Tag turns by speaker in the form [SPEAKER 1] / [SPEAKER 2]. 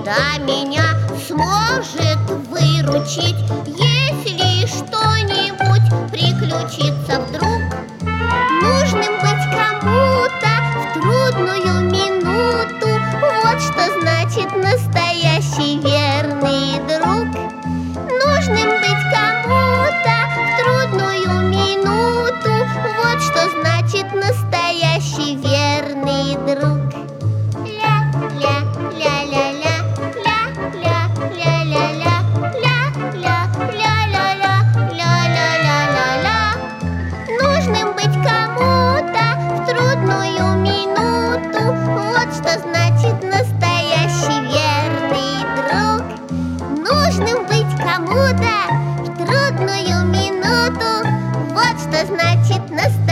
[SPEAKER 1] всегда меня сможет выручить, если что-нибудь приключится вдруг. Нужным быть кому-то в трудную минуту, вот что значит настоящий верный друг. Нужным быть кому-то в трудную минуту, вот что значит настоящий верный друг. Нужным быть кому-то в трудную минуту, вот что значит настоящий верный друг. Нужным быть кому-то в трудную минуту, вот что значит настоящий